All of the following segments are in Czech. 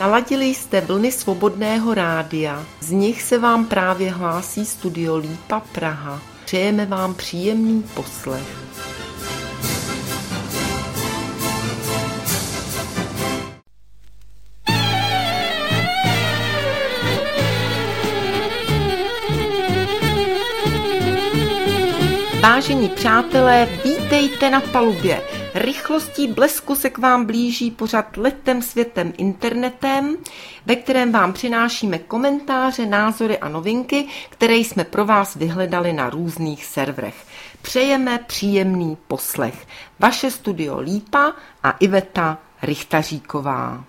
Naladili jste vlny Svobodného rádia, z nich se vám právě hlásí Studio Lípa Praha. Přejeme vám příjemný poslech. Vážení přátelé, vítejte na palubě. Rychlostí blesku se k vám blíží pořad Letem světem internetem, ve kterém vám přinášíme komentáře, názory a novinky, které jsme pro vás vyhledali na různých serverech. Přejeme příjemný poslech. Vaše Studio Lípa a Iveta Richtaříková.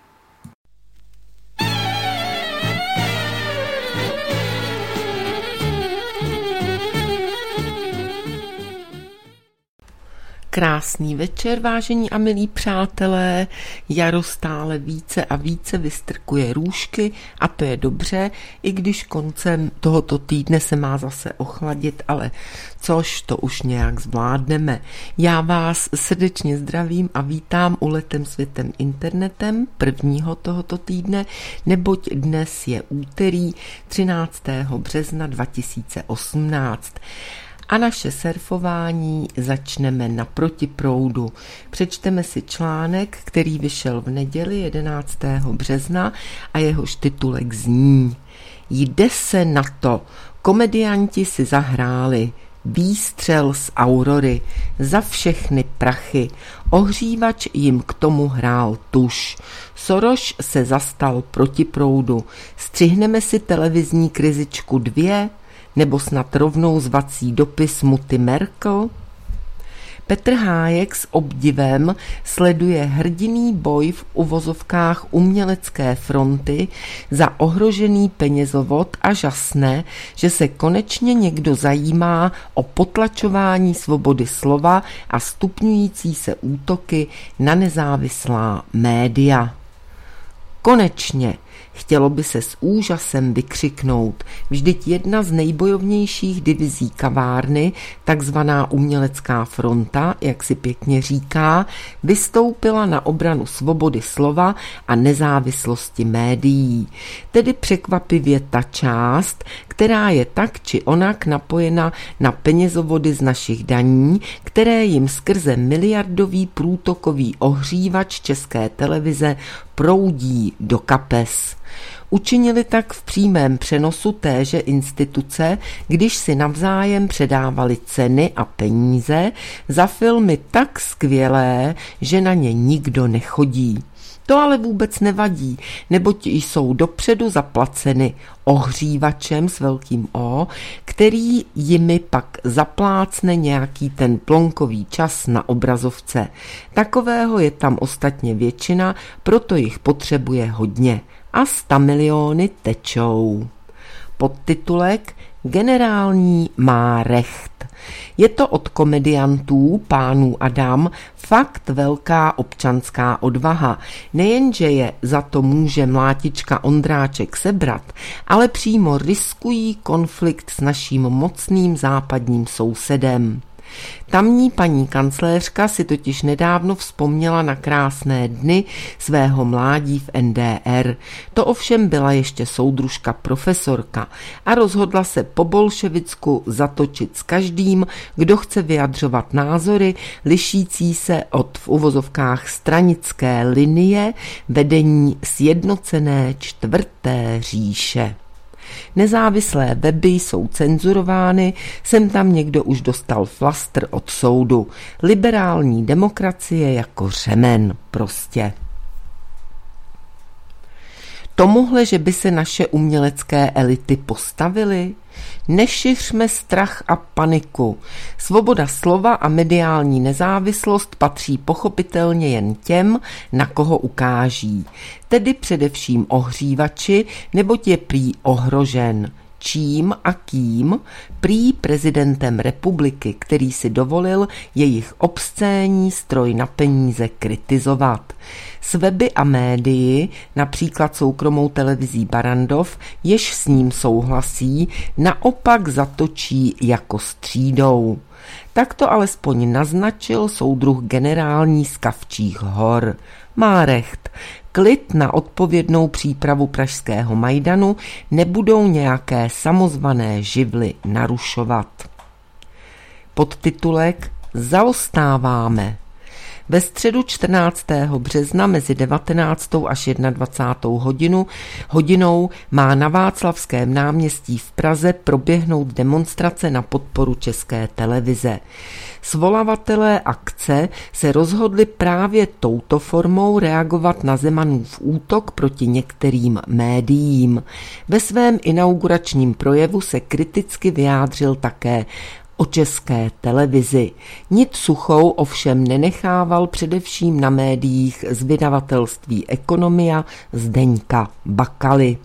Krásný večer, vážení a milí přátelé. Jaro stále více a více vystrkuje růžky a to je dobře, i když koncem tohoto týdne se má zase ochladit, ale což to už nějak zvládneme. Já vás srdečně zdravím a vítám u Letem světem internetem prvního tohoto týdne, neboť dnes je úterý 13. března 2018. A naše surfování začneme na protiproudu. Přečteme si článek, který vyšel v neděli 11. března a jehož titulek zní: Jde se na to, komedianti si zahráli, výstřel z Aurory, za všechny prachy, ohřívač jim k tomu hrál tuš. Soros se zastal protiproudu, střihneme si televizní krizičku 2, nebo snad rovnou zvací dopis Muty Merkel? Petr Hájek s obdivem sleduje hrdinný boj v uvozovkách umělecké fronty za ohrožený penězovod a žasne, že se konečně někdo zajímá o potlačování svobody slova a stupňující se útoky na nezávislá média. Konečně, chtělo by se s úžasem vykřiknout, vždyť jedna z nejbojovnějších divizí kavárny, takzvaná umělecká fronta, jak si pěkně říká, vystoupila na obranu svobody slova a nezávislosti médií. Tedy překvapivě ta část, která je tak či onak napojena na penězovody z našich daní, které jim skrze miliardový průtokový ohřívač České televize proudí do kapes. Učinili tak v přímém přenosu téže instituce, když si navzájem předávali ceny a peníze za filmy tak skvělé, že na ně nikdo nechodí. To ale vůbec nevadí, neboť jsou dopředu zaplaceny ohřívačem s velkým O, který jimi pak zaplácne nějaký ten plonkový čas na obrazovce. Takového je tam ostatně většina, proto jich potřebuje hodně. A 100 miliony tečou. Podtitulek Generální má recht. Je to od komediantů pánů Adam fakt velká občanská odvaha. Nejenže je za to může mlátička Ondráček sebrat, ale přímo riskují konflikt s naším mocným západním sousedem. Tamní paní kancléřka si totiž nedávno vzpomněla na krásné dny svého mládí v NDR. To ovšem byla ještě soudružka profesorka a rozhodla se po bolševicku zatočit s každým, kdo chce vyjadřovat názory lišící se od v uvozovkách stranické linie vedení sjednocené čtvrté říše. Nezávislé weby jsou cenzurovány, sem tam někdo už dostal flastr od soudu. Liberální demokracie jako řemen prostě. Tomuhle, že by se naše umělecké elity postavily? Nešiřme strach a paniku. Svoboda slova a mediální nezávislost patří pochopitelně jen těm, na koho ukáží. Tedy především ohřívači, neboť je prý ohrožen. Čím a kým? Prý prezidentem republiky, který si dovolil jejich obscénní stroj na peníze kritizovat. S weby a médii, například soukromou televizí Barrandov, jež s ním souhlasí, naopak zatočí jako střídou. Tak to alespoň naznačil soudruh generální z Kavčích hor. Má recht. Klid na odpovědnou přípravu pražského Majdanu nebudou nějaké samozvané živly narušovat. Podtitulek Zaostáváme. Ve středu 14. března mezi 19. až 21. hodinou má na Václavském náměstí v Praze proběhnout demonstrace na podporu České televize. Svolavatelé akce se rozhodli právě touto formou reagovat na Zemanův útok proti některým médiím. Ve svém inauguračním projevu se kriticky vyjádřil také o České televizi. Nic suchou ovšem nenechával především na médiích z vydavatelství Ekonomia Zdeňka Bakaly.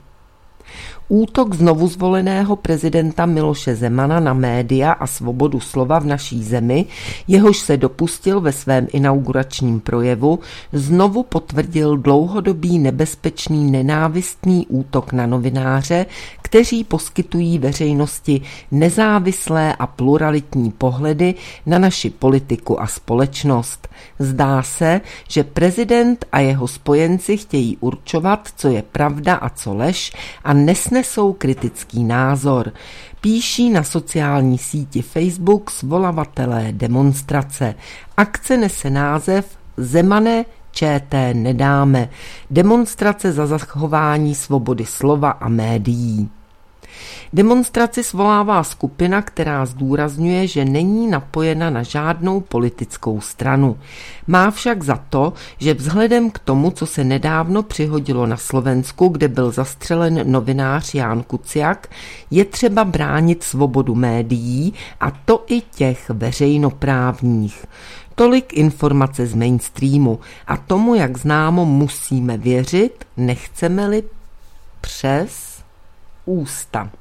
Útok znovu zvoleného prezidenta Miloše Zemana na média a svobodu slova v naší zemi, jehož se dopustil ve svém inauguračním projevu, znovu potvrdil dlouhodobý nebezpečný nenávistný útok na novináře, kteří poskytují veřejnosti nezávislé a pluralitní pohledy na naši politiku a společnost. Zdá se, že prezident a jeho spojenci chtějí určovat, co je pravda a co lež, a nesnesou kritický názor. Píší na sociální síti Facebook svolavatelé demonstrace. Akce nese název Zemane, ČT nedáme. Demonstrace za zachování svobody slova a médií. Demonstraci svolává skupina, která zdůrazňuje, že není napojena na žádnou politickou stranu. Má však za to, že vzhledem k tomu, co se nedávno přihodilo na Slovensku, kde byl zastřelen novinář Ján Kuciak, je třeba bránit svobodu médií, a to i těch veřejnoprávních. Tolik informace z mainstreamu a tomu, jak známo, musíme věřit, nechceme-li přes ústa.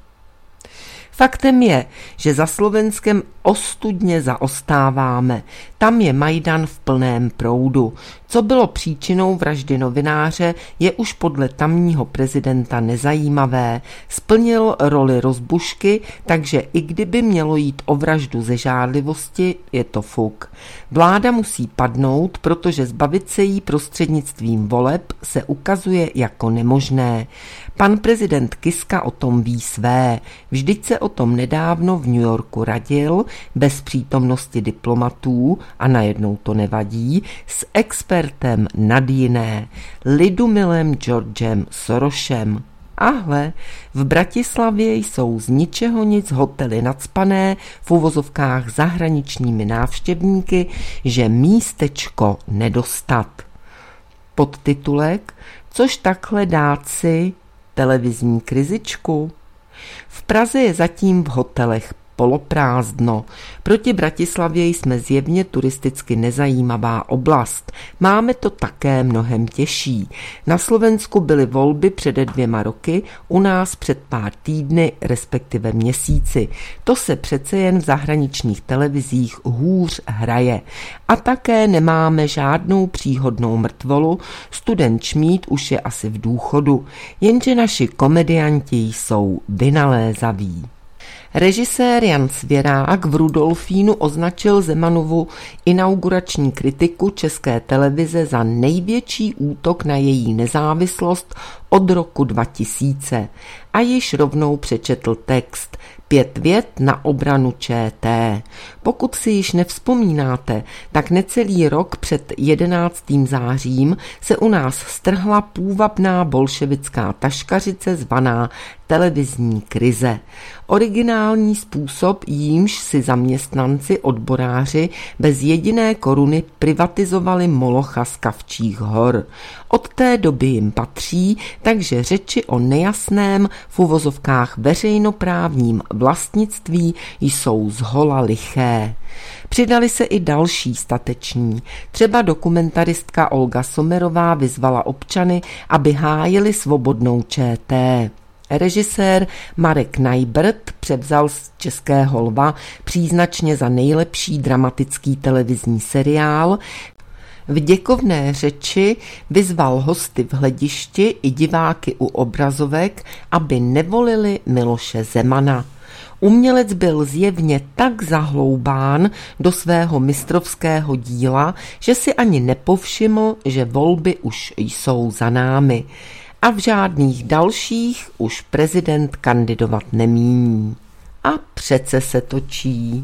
Faktem je, že za Slovenskem ostudně zaostáváme. Tam je Majdan v plném proudu. Co bylo příčinou vraždy novináře, je už podle tamního prezidenta nezajímavé. Splnil roli rozbušky, takže i kdyby mělo jít o vraždu ze žádlivosti, je to fuk. Vláda musí padnout, protože zbavit se jí prostřednictvím voleb se ukazuje jako nemožné. Pan prezident Kiska o tom ví své. Vždyť se o tom nedávno v New Yorku radil, bez přítomnosti diplomatů, a najednou to nevadí, s expertem nad jiné, Lidumilem Georgem Sorosem. Ahle, v Bratislavě jsou z ničeho nic hotely nacpané v uvozovkách zahraničními návštěvníky, že místečko nedostat. Podtitulek Což takhle dát si televizní krizičku? V Praze je zatím v hotelech poloprázdno. Proti Bratislavě jsme zjevně turisticky nezajímavá oblast. Máme to také mnohem těžší. Na Slovensku byly volby před 2 roky, u nás před pár týdny, respektive měsíci. To se přece jen v zahraničních televizích hůř hraje. A také nemáme žádnou příhodnou mrtvolu, student Šmíd už je asi v důchodu, jenže naši komedianti jsou vynalézaví. Režisér Jan Svěrák v Rudolfínu označil Zemanovu inaugurační kritiku České televize za největší útok na její nezávislost od roku 2000 a již rovnou přečetl text 5 vět na obranu ČT. Pokud si již nevzpomínáte, tak necelý rok před 11. zářím se u nás strhla půvabná bolševická taškařice zvaná televizní krize. Originální způsob, jímž si zaměstnanci odboráři bez jediné koruny privatizovali molocha z Kavčích hor. Od té doby jim patří, takže řeči o nejasném v uvozovkách veřejnoprávním vlastnictví jsou zhola liché. Přidali se i další stateční. Třeba dokumentaristka Olga Sommerová vyzvala občany, aby hájili svobodnou ČT. Režisér Marek Najbrt převzal z Českého lva příznačně za nejlepší dramatický televizní seriál. V děkovné řeči vyzval hosty v hledišti i diváky u obrazovek, aby nevolili Miloše Zemana. Umělec byl zjevně tak zahloubán do svého mistrovského díla, že si ani nepovšiml, že volby už jsou za námi a v žádných dalších už prezident kandidovat nemíní. A přece se točí.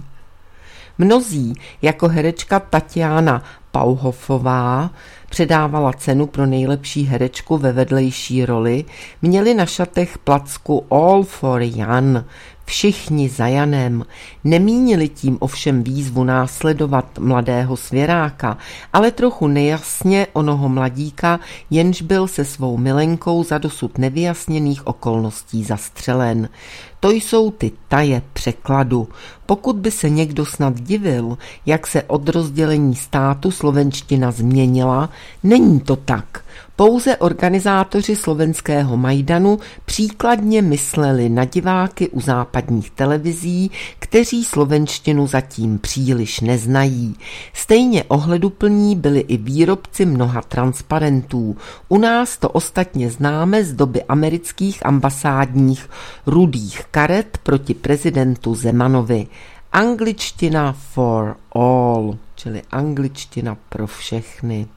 Mnozí, jako herečka Tatiana Pauhofová, předávala cenu pro nejlepší herečku ve vedlejší roli, měli na šatech placku All for Jan, všichni za Janem. Nemínili tím ovšem výzvu následovat mladého svěráka, ale trochu nejasně onoho mladíka, jenž byl se svou milenkou za dosud nevyjasněných okolností zastřelen. To jsou ty taje překladu. Pokud by se někdo snad divil, jak se od rozdělení státu slovenština změnila, není to tak. Pouze organizátoři slovenského Majdanu příkladně mysleli na diváky u západních televizí, kteří slovenštinu zatím příliš neznají. Stejně ohleduplní byli i výrobci mnoha transparentů. U nás to ostatně známe z doby amerických ambasádních rudých karet proti prezidentu Zemanovi. Angličtina for all, čili angličtina pro všechny.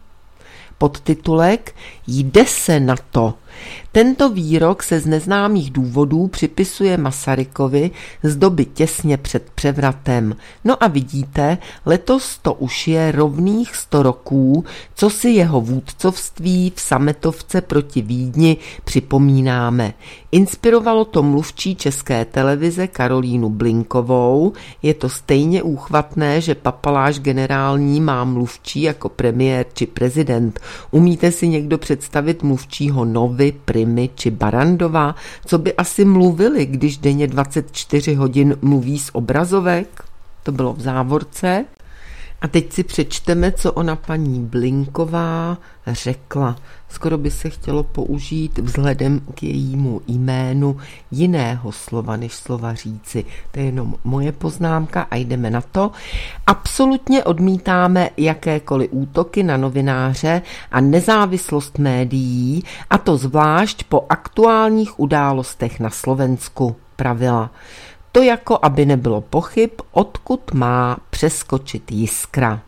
Podtitulek Jde se na to. Tento výrok se z neznámých důvodů připisuje Masarykovi z doby těsně před převratem. No a vidíte, letos to už je rovných 100 roků, co si jeho vůdcovství v sametovce proti Vídni připomínáme. Inspirovalo to mluvčí České televize Karolínu Blinkovou. Je to stejně úchvatné, že papaláš generální má mluvčí jako premiér či prezident. Umíte si někdo představit mluvčího Novy, Primy či Barandova, co by asi mluvili, když denně 24 hodin mluví z obrazovek? To bylo v závorce. A teď si přečteme, co ona paní Blinková řekla. Skoro by se chtělo použít vzhledem k jejímu jménu jiného slova, než slova říci. To je jenom moje poznámka a jdeme na to. Absolutně odmítáme jakékoliv útoky na novináře a nezávislost médií, a to zvlášť po aktuálních událostech na Slovensku, pravila. To jako aby nebylo pochyb, odkud má přeskočit jiskra.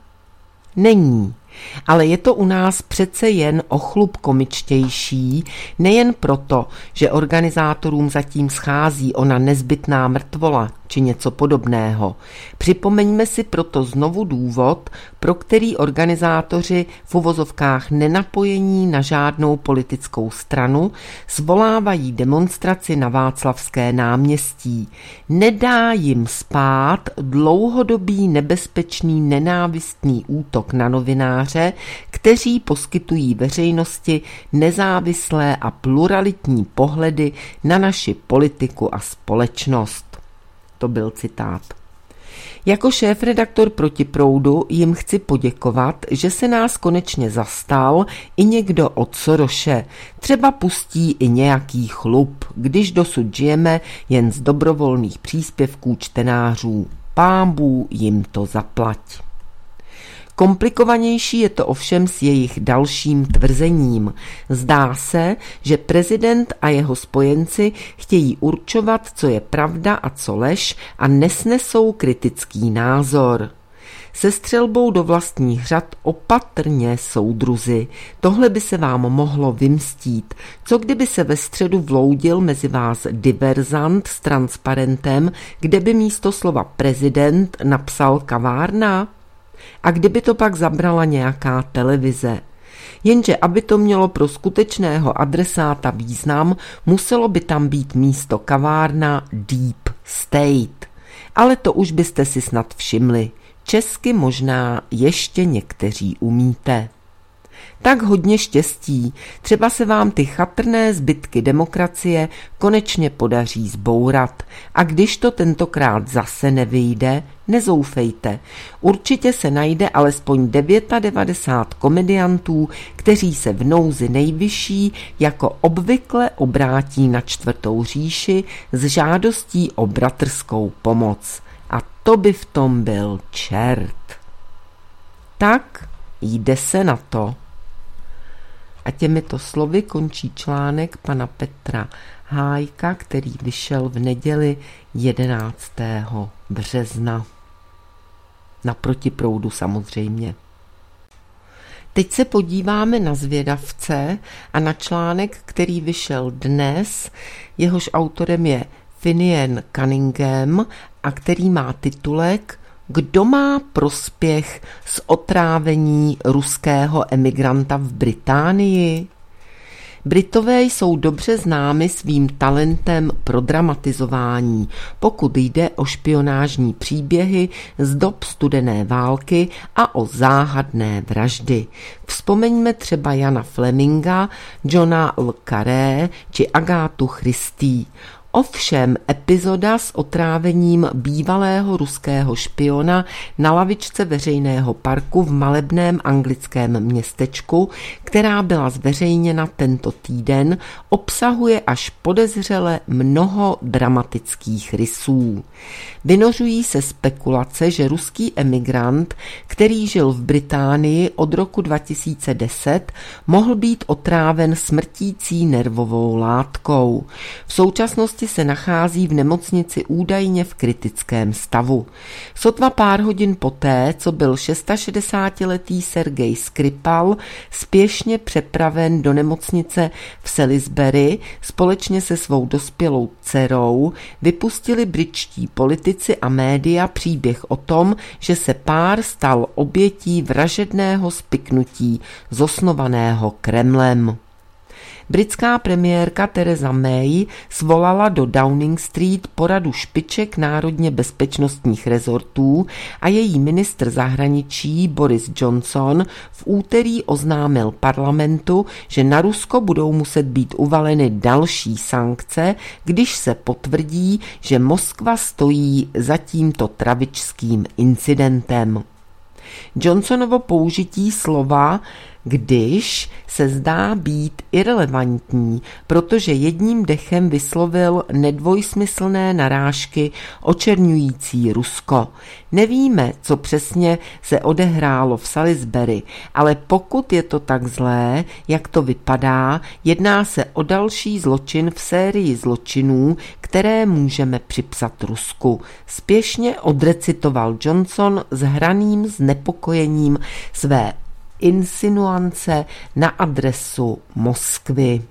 Není, ale je to u nás přece jen o chlup komičtější, nejen proto, že organizátorům zatím schází ona nezbytná mrtvola či něco podobného. Připomeňme si proto znovu důvod, pro který organizátoři v uvozovkách nenapojení na žádnou politickou stranu svolávají demonstraci na Václavské náměstí. Nedá jim spát dlouhodobý nebezpečný nenávistný útok na novináře, kteří poskytují veřejnosti nezávislé a pluralitní pohledy na naši politiku a společnost. To byl citát. Jako šéfredaktor Protiproudu jim chci poděkovat, že se nás konečně zastal i někdo od Soroše. Třeba pustí i nějaký chlup, když dosud žijeme jen z dobrovolných příspěvků čtenářů. Pánbů jim to zaplať. Komplikovanější je to ovšem s jejich dalším tvrzením. Zdá se, že prezident a jeho spojenci chtějí určovat, co je pravda a co lež, a nesnesou kritický názor. Se střelbou do vlastních řad opatrně, soudruzi. Tohle by se vám mohlo vymstít. Co kdyby se ve středu vloudil mezi vás diverzant s transparentem, kde by místo slova prezident napsal kavárna? A kdyby to pak zabrala nějaká televize? Jenže aby to mělo pro skutečného adresáta význam, muselo by tam být místo kavárna Deep State. Ale to už byste si snad všimli. Česky možná ještě někteří umíte. Tak hodně štěstí, třeba se vám ty chatrné zbytky demokracie konečně podaří zbourat. A když to tentokrát zase nevyjde, nezoufejte. Určitě se najde alespoň 99 komediantů, kteří se v nouzi nejvyšší jako obvykle obrátí na Čtvrtou říši s žádostí o bratrskou pomoc. A to by v tom byl čert. Tak jde se na to. A těmito slovy končí článek pana Petra Hájka, který vyšel v neděli 11. března. Na protiproudu samozřejmě. Teď se podíváme na Zvědavce a na článek, který vyšel dnes, jehož autorem je Finian Cunningham a který má titulek Kdo má prospěch z otrávení ruského emigranta v Británii? Britové jsou dobře známi svým talentem pro dramatizování, pokud jde o špionážní příběhy z dob studené války a o záhadné vraždy. Vzpomeňme třeba Jana Fleminga, Johna le Carré či Agátu Christie. Ovšem epizoda s otrávením bývalého ruského špiona na lavičce veřejného parku v malebném anglickém městečku, která byla zveřejněna tento týden, obsahuje až podezřele mnoho dramatických rysů. Vynořují se spekulace, že ruský emigrant, který žil v Británii od roku 2010, mohl být otráven smrtící nervovou látkou. V současnosti se nachází v nemocnici údajně v kritickém stavu. Sotva pár hodin poté, co byl 66letý Sergej Skripal spěšně přepraven do nemocnice v Salisbury společně se svou dospělou dcerou, vypustili britští politici a média příběh o tom, že se pár stal obětí vražedného spiknutí zosnovaného Kremlem. Britská premiérka Theresa May svolala do Downing Street poradu špiček národně bezpečnostních rezortů a její ministr zahraničí Boris Johnson v úterý oznámil parlamentu, že na Rusko budou muset být uvaleny další sankce, když se potvrdí, že Moskva stojí za tímto tragickým incidentem. Johnsonovo použití slova když se zdá být irelevantní, protože jedním dechem vyslovil nedvojsmyslné narážky očerňující Rusko. Nevíme, co přesně se odehrálo v Salisbury, ale pokud je to tak zlé, jak to vypadá, jedná se o další zločin v sérii zločinů, které můžeme připsat Rusku. Spěšně odrecitoval Johnson s hraným znepokojením své insinuance na adresu Moskvy.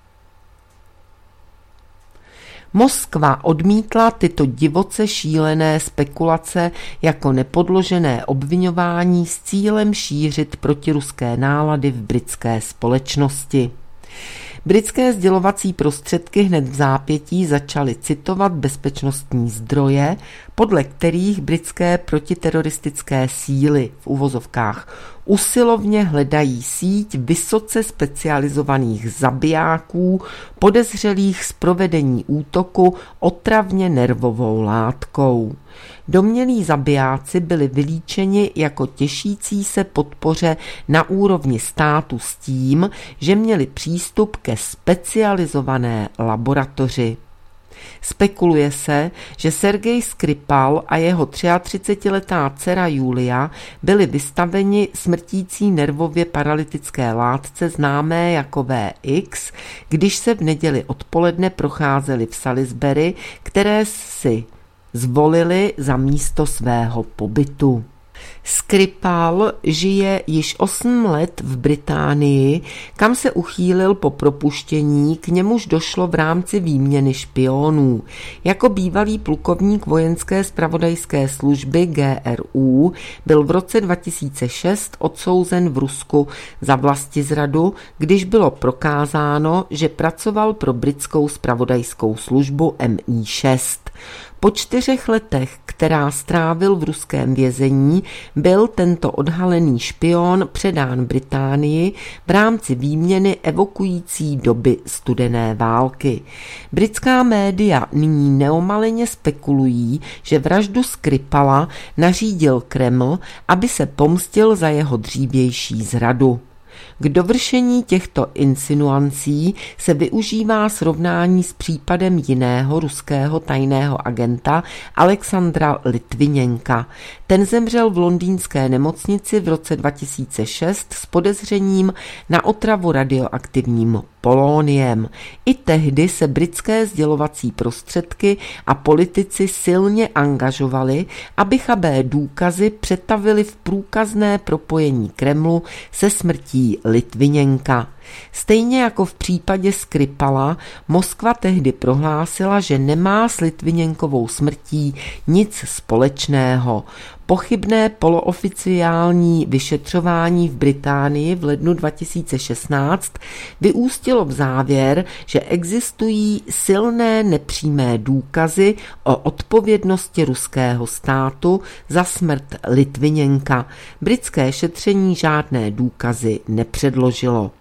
Moskva odmítla tyto divoce šílené spekulace jako nepodložené obviňování s cílem šířit protiruské nálady v britské společnosti. Britské sdělovací prostředky hned v zápětí začaly citovat bezpečnostní zdroje, podle kterých britské protiteroristické síly v uvozovkách usilovně hledají síť vysoce specializovaných zabijáků podezřelých z provedení útoku otravně nervovou látkou. Domnělí zabijáci byli vylíčeni jako těšící se podpoře na úrovni státu s tím, že měli přístup ke specializované laboratoři. Spekuluje se, že Sergej Skripal a jeho 33letá dcera Julia byli vystaveni smrtící nervově paralytické látce známé jako VX, když se v neděli odpoledne procházeli v Salisbury, které si zvolili za místo svého pobytu. Skripal žije již 8 let v Británii, kam se uchýlil po propuštění, k němuž došlo v rámci výměny špionů. Jako bývalý plukovník vojenské zpravodajské služby GRU byl v roce 2006 odsouzen v Rusku za vlastizradu, když bylo prokázáno, že pracoval pro britskou zpravodajskou službu MI6. Po 4 letech, která strávil v ruském vězení, byl tento odhalený špion předán Británii v rámci výměny evokující doby studené války. Britská média nyní neomaleně spekulují, že vraždu Skripala nařídil Kreml, aby se pomstil za jeho dřívější zradu. K dovršení těchto insinuací se využívá srovnání s případem jiného ruského tajného agenta Alexandra Litviněnka. Ten zemřel v londýnské nemocnici v roce 2006 s podezřením na otravu radioaktivním poloniem. I tehdy se britské sdělovací prostředky a politici silně angažovali, aby chabé důkazy přetavili v průkazné propojení Kremlu se smrtí Litviněnka. Stejně jako v případě Skripala, Moskva tehdy prohlásila, že nemá s Litviněnkovou smrtí nic společného. Pochybné polooficiální vyšetřování v Británii v lednu 2016 vyústilo v závěr, že existují silné nepřímé důkazy o odpovědnosti ruského státu za smrt Litviněnka. Britské šetření žádné důkazy nepředložilo.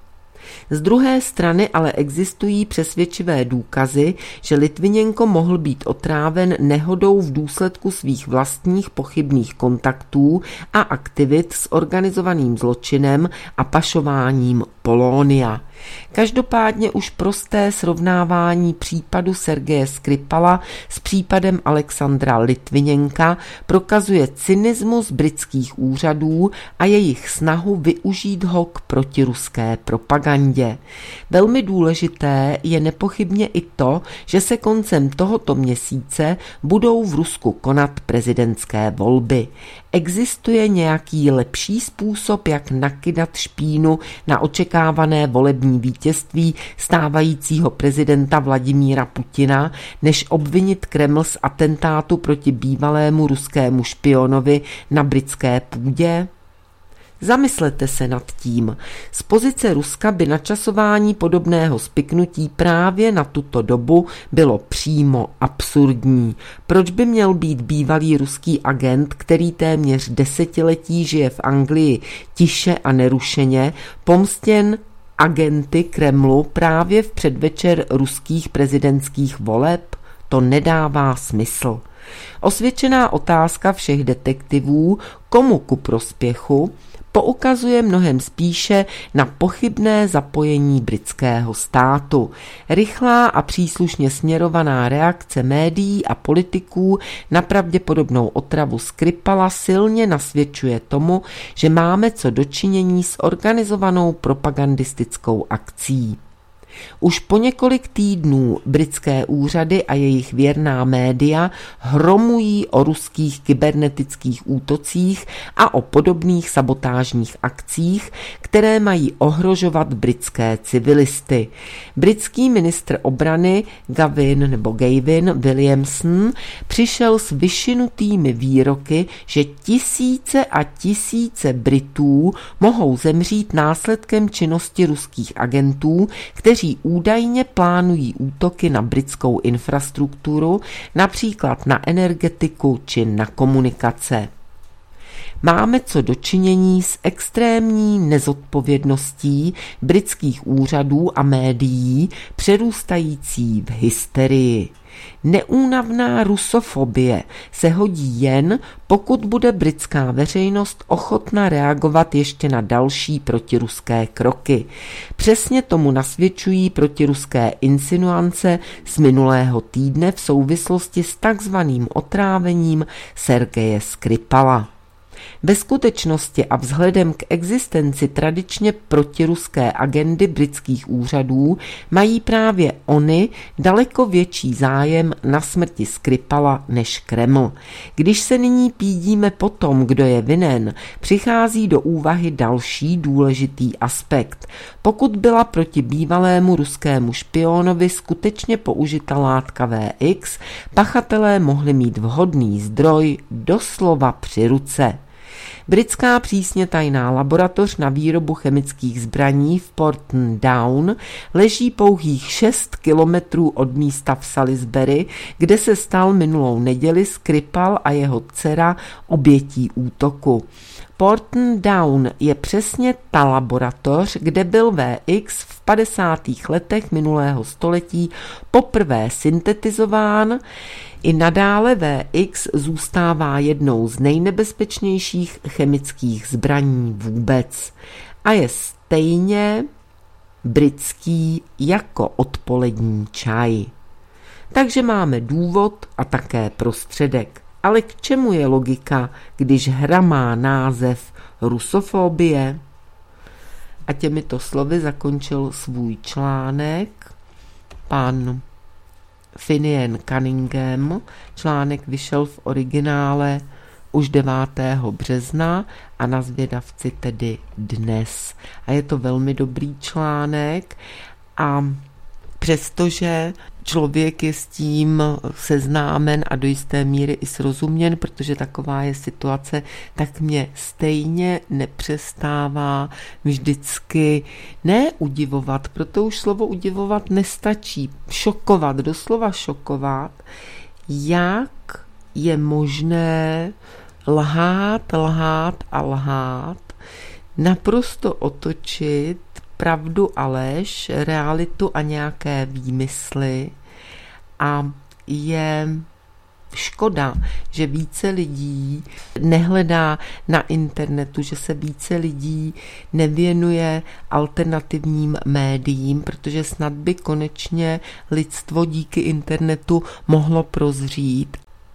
Z druhé strany ale existují přesvědčivé důkazy, že Litviněnko mohl být otráven nehodou v důsledku svých vlastních pochybných kontaktů a aktivit s organizovaným zločinem a pašováním polónia. Každopádně už prosté srovnávání případu Sergeje Skripala s případem Alexandra Litviněnka prokazuje cynismus britských úřadů a jejich snahu využít ho k protiruské propagandě. Velmi důležité je nepochybně i to, že se koncem tohoto měsíce budou v Rusku konat prezidentské volby. Existuje nějaký lepší způsob, jak nakydat špínu na očekávané volební vítězství stávajícího prezidenta Vladimíra Putina, než obvinit Kreml z atentátu proti bývalému ruskému špionovi na britské půdě? Zamyslete se nad tím. Z pozice Ruska by načasování podobného spiknutí právě na tuto dobu bylo přímo absurdní. Proč by měl být bývalý ruský agent, který téměř desetiletí žije v Anglii tiše a nerušeně, pomstěn agenty Kremlu právě v předvečer ruských prezidentských voleb? To nedává smysl. Osvědčená otázka všech detektivů, komu ku prospěchu, poukazuje mnohem spíše na pochybné zapojení britského státu. Rychlá a příslušně směrovaná reakce médií a politiků na pravděpodobnou otravu Skripala silně nasvědčuje tomu, že máme co dočinění s organizovanou propagandistickou akcí. Už po několik týdnů britské úřady a jejich věrná média hromují o ruských kybernetických útocích a o podobných sabotážních akcích, které mají ohrožovat britské civilisty. Britský ministr obrany Gavin Williamson přišel s vyšinutými výroky, že tisíce a tisíce Britů mohou zemřít následkem činnosti ruských agentů, kteří údajně plánují útoky na britskou infrastrukturu, například na energetiku či na komunikace. Máme co dočinění s extrémní nezodpovědností britských úřadů a médií, přerůstající v hysterii. Neúnavná rusofobie se hodí jen, pokud bude britská veřejnost ochotna reagovat ještě na další protiruské kroky. Přesně tomu nasvědčují protiruské insinuance z minulého týdne v souvislosti s takzvaným otrávením Sergeje Skripala. Ve skutečnosti a vzhledem k existenci tradičně protiruské agendy britských úřadů mají právě oni daleko větší zájem na smrti Skripala než Kreml. Když se nyní pídíme po tom, kdo je vinen, přichází do úvahy další důležitý aspekt. Pokud byla proti bývalému ruskému špionovi skutečně použita látka VX, pachatelé mohli mít vhodný zdroj doslova při ruce. Britská přísně tajná laboratoř na výrobu chemických zbraní v Porton Down leží pouhých 6 kilometrů od místa v Salisbury, kde se stal minulou neděli Skripal a jeho dcera obětí útoku. Porton Down je přesně ta laboratoř, kde byl VX v 50. letech minulého století poprvé syntetizován. I nadále VX zůstává jednou z nejnebezpečnějších chemických zbraní vůbec a je stejně britský jako odpolední čaj. Takže máme důvod a také prostředek. Ale k čemu je logika, když hra má název rusofobie? A těmito slovy zakončil svůj článek pan Finian Cunningham. Článek vyšel v originále už 9. března a na Zvědavci tedy dnes. A je to velmi dobrý článek a přestože člověk je s tím seznámen a do jisté míry i srozuměn, protože taková je situace, tak mě stejně nepřestává vždycky udivovat, proto už slovo udivovat nestačí, šokovat, doslova šokovat, jak je možné lhát a lhát, naprosto otočit pravdu a lež, realitu a nějaké výmysly a je škoda, že více lidí nehledá na internetu, že se více lidí nevěnuje alternativním médiím, protože snad by konečně lidstvo díky internetu mohlo prozřít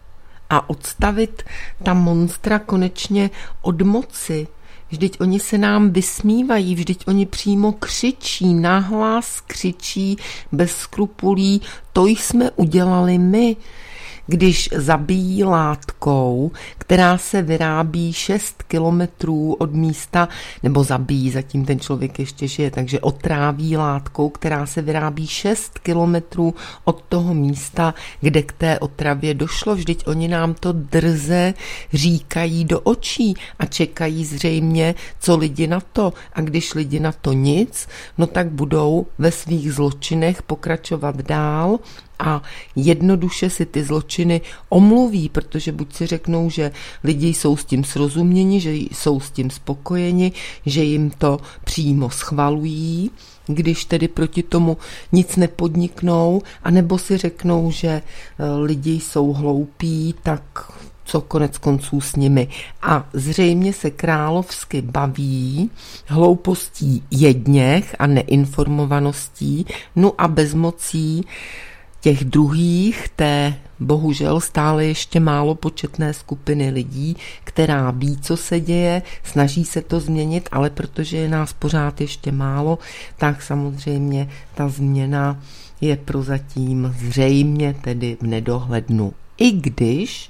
a odstavit ta monstra konečně od moci. Vždyť oni se nám vysmívají, vždyť oni přímo křičí, nahlas křičí bez skrupulí, to jsme udělali my. Když zabíjí látkou, která se vyrábí 6 kilometrů od místa, nebo zabíjí, zatím ten člověk ještě žije, takže otráví látkou, která se vyrábí 6 kilometrů od toho místa, kde k té otravě došlo. Vždyť oni nám to drze říkají do očí a čekají zřejmě, co lidi na to. A když lidi na to nic, no tak budou ve svých zločinech pokračovat dál a jednoduše si ty zločiny omluví, protože buď si řeknou, že lidi jsou s tím srozuměni, že jsou s tím spokojeni, že jim to přímo schvalují, když tedy proti tomu nic nepodniknou, anebo si řeknou, že lidi jsou hloupí, tak co konec konců s nimi. A zřejmě se královsky baví hloupostí jedněch a neinformovaností, no a bezmocí těch druhých, té bohužel stále ještě málo početné skupiny lidí, která ví, co se děje, snaží se to změnit, ale protože je nás pořád ještě málo, tak samozřejmě ta změna je prozatím zřejmě tedy v nedohlednu. I když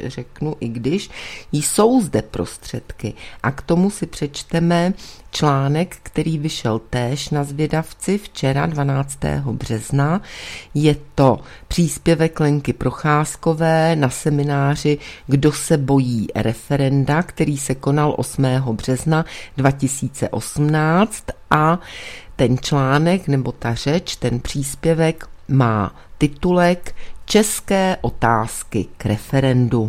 jsou zde prostředky. A k tomu si přečteme článek, který vyšel též na Zvědavci včera 12. března. Je to příspěvek Lenky Procházkové na semináři Kdo se bojí referenda, který se konal 8. března 2018 a ten článek nebo ta řeč, ten příspěvek má titulek České otázky k referendu.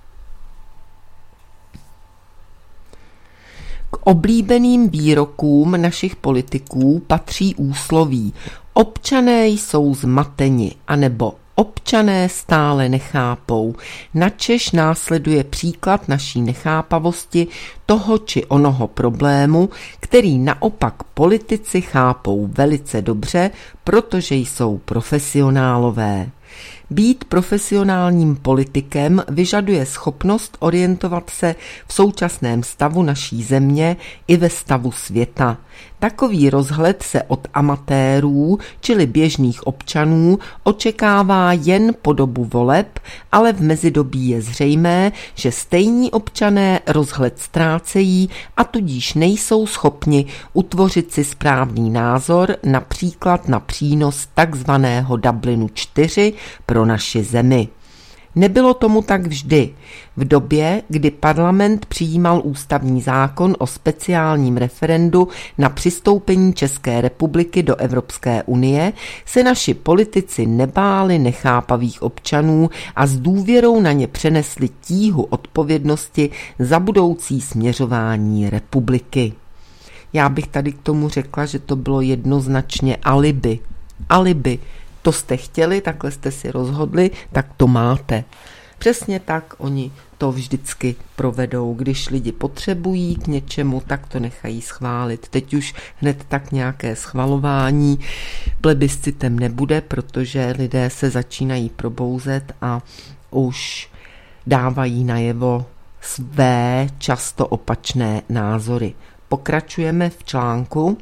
K oblíbeným výrokům našich politiků patří úsloví občané jsou zmateni, anebo občané stále nechápou, načež následuje příklad naší nechápavosti toho či onoho problému, který naopak politici chápou velice dobře, protože jsou profesionálové. Být profesionálním politikem vyžaduje schopnost orientovat se v současném stavu naší země i ve stavu světa. Takový rozhled se od amatérů, čili běžných občanů, očekává jen po dobu voleb, ale v mezidobí je zřejmé, že stejní občané rozhled ztrácejí a tudíž nejsou schopni utvořit si správný názor, například na přínos takzvaného Dublinu 4 pro naši zemi. Nebylo tomu tak vždy. V době, kdy parlament přijímal ústavní zákon o speciálním referendu na přistoupení České republiky do Evropské unie, se naši politici nebáli nechápavých občanů a s důvěrou na ně přenesli tíhu odpovědnosti za budoucí směřování republiky. Já bych tady k tomu řekla, že to bylo jednoznačně alibi. Alibi. To jste chtěli, takhle jste si rozhodli, tak to máte. Přesně tak oni to vždycky provedou. Když lidi potřebují k něčemu, tak to nechají schválit. Teď už hned tak nějaké schvalování plebiscitem nebude, protože lidé se začínají probouzet a už dávají najevo své často opačné názory. Pokračujeme v článku.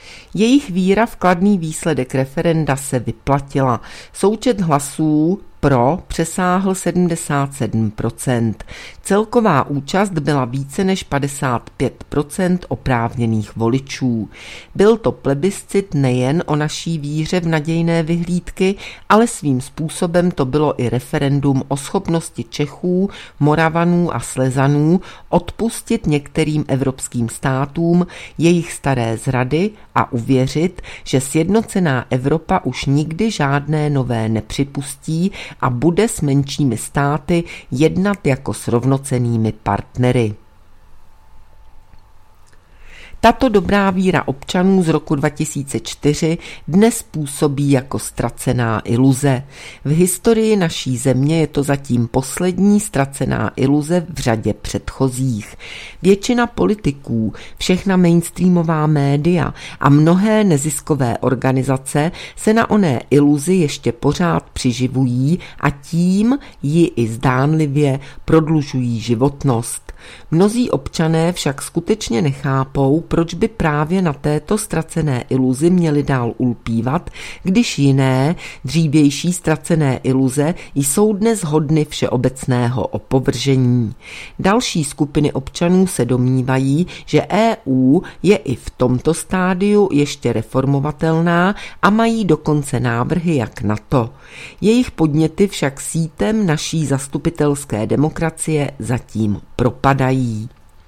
Jejich víra v kladný výsledek referenda se vyplatila. Součet hlasů pro přesáhl 77%. Celková účast byla více než 55% oprávněných voličů. Byl to plebiscit nejen o naší víře v nadějné vyhlídky, ale svým způsobem to bylo i referendum o schopnosti Čechů, Moravanů a Slezanů odpustit některým evropským státům jejich staré zrady a uvěřit, že sjednocená Evropa už nikdy žádné nové nepřipustí a bude s menšími státy jednat jako s rovnocennými partnery. Tato dobrá víra občanů z roku 2004 dnes působí jako ztracená iluze. V historii naší země je to zatím poslední ztracená iluze v řadě předchozích. Většina politiků, všechna mainstreamová média a mnohé neziskové organizace se na oné iluzi ještě pořád přiživují a tím ji i zdánlivě prodlužují životnost. Mnozí občané však skutečně nechápou, proč by právě na této ztracené iluzi měli dál ulpívat, když jiné, dřívější ztracené iluze jsou dnes hodny všeobecného opovržení. Další skupiny občanů se domnívají, že EU je i v tomto stádiu ještě reformovatelná a mají dokonce návrhy jak na to. Jejich podněty však sítem naší zastupitelské demokracie zatím propadají.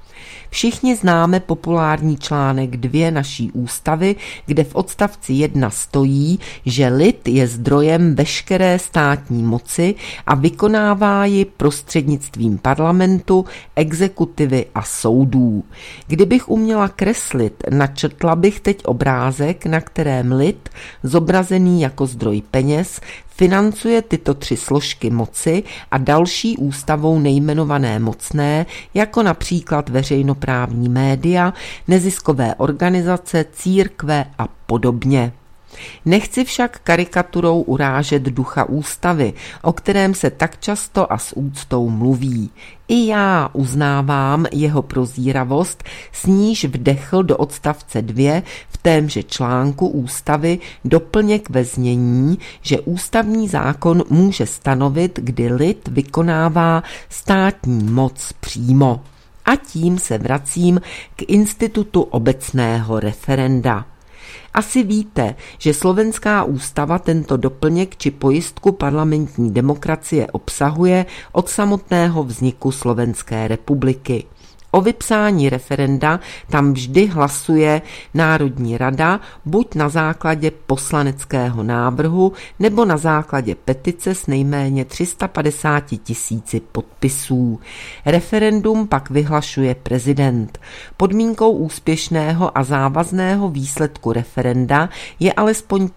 Všichni známe populární článek 2 naší ústavy, kde v odstavci 1 stojí, že lid je zdrojem veškeré státní moci a vykonává ji prostřednictvím parlamentu, exekutivy a soudů. Kdybych uměla kreslit, načrtla bych teď obrázek, na kterém lid, zobrazený jako zdroj peněz, financuje tyto 3 složky moci a další ústavou nejmenované mocné, jako například veřejnoprávní média, neziskové organizace, církve a podobně. Nechci však karikaturou urážet ducha ústavy, o kterém se tak často a s úctou mluví. I já uznávám jeho prozíravost, s níž vdechl do odstavce 2 v témže článku ústavy doplněk ve znění, že ústavní zákon může stanovit, kdy lid vykonává státní moc přímo. A tím se vracím k institutu obecného referenda. Asi víte, že slovenská ústava tento doplněk či pojistku parlamentní demokracie obsahuje od samotného vzniku Slovenské republiky. O vypsání referenda tam vždy hlasuje Národní rada buď na základě poslaneckého návrhu nebo na základě petice s nejméně 350 000 podpisů. Referendum pak vyhlašuje prezident. Podmínkou úspěšného a závazného výsledku referenda je alespoň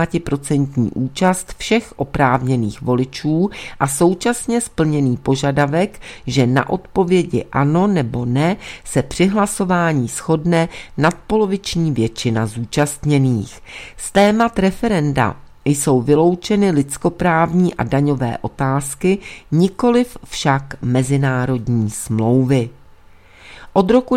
50% účast všech oprávněných voličů a současně splněný požadavek, že na odpovědi ano nebo ne se při hlasování shodne nadpoloviční většina zúčastněných. Z témat referenda jsou vyloučeny lidskoprávní a daňové otázky, nikoliv však mezinárodní smlouvy. Od roku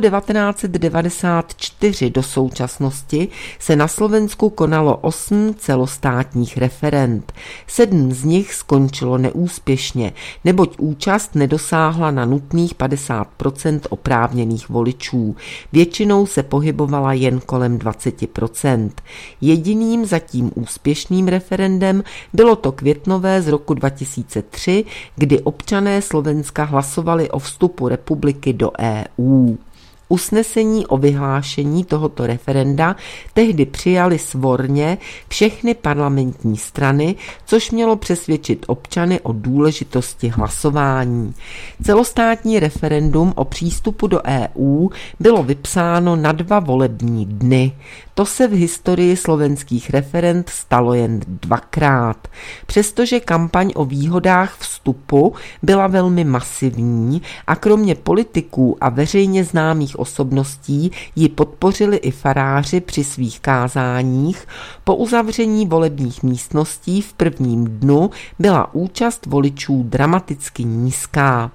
1994 do současnosti se na Slovensku konalo 8 celostátních referend. 7 z nich skončilo neúspěšně, neboť účast nedosáhla na nutných 50% oprávněných voličů. Většinou se pohybovala jen kolem 20%. Jediným zatím úspěšným referendem bylo to květnové z roku 2003, kdy občané Slovenska hlasovali o vstupu republiky do EU. Usnesení o vyhlášení tohoto referenda tehdy přijali svorně všechny parlamentní strany, což mělo přesvědčit občany o důležitosti hlasování. Celostátní referendum o přístupu do EU bylo vypsáno na 2 volební dny. To se v historii slovenských referend stalo jen 2krát. Přestože kampaň o výhodách vstupu byla velmi masivní a kromě politiků a veřejně známých osobností ji podpořili i faráři při svých kázáních, po uzavření volebních místností v prvním dnu byla účast voličů dramaticky nízká.